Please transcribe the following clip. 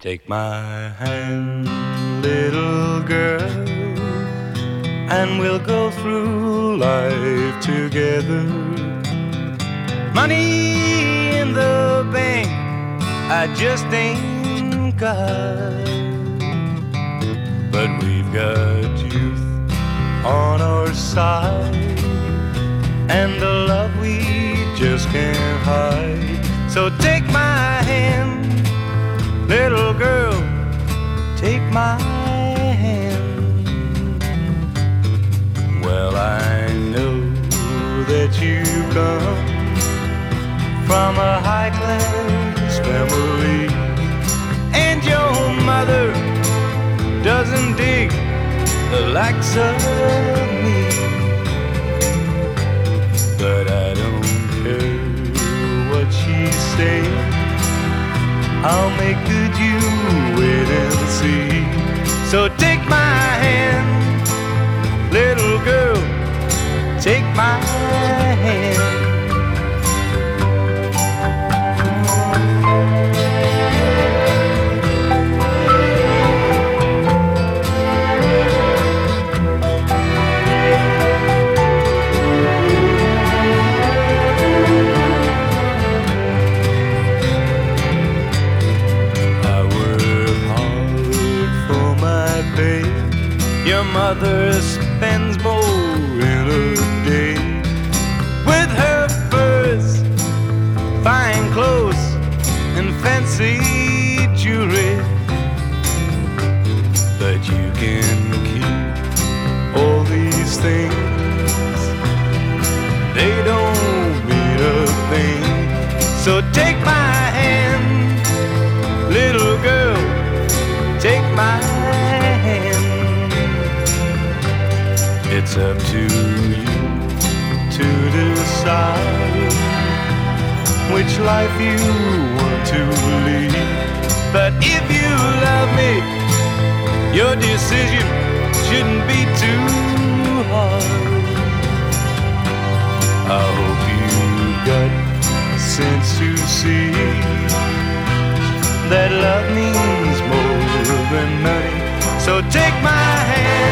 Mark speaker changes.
Speaker 1: Take my hand, little girl, and we'll go through life together. Money in the bank, I just ain't got, but we've got youth on our side, and a love we just can't hide. So take my hand, little girl, take my hand. Well, I know that you come from a high-class family, and your mother doesn't dig the likes of me. But I don't care what she says, I'll make good, you wait and see. So take my hand, little girl, take my hand. Your mother spends more in a day with her furs, fine clothes, and fancy jewelry. But you can keep all these things, they don't mean a thing. So take my hand, little girl, take my hand. It's up to you to decide which life you want to lead. But if you love me, your decision shouldn't be too hard. I hope you've got sense to see that love means more than money. So take my hand,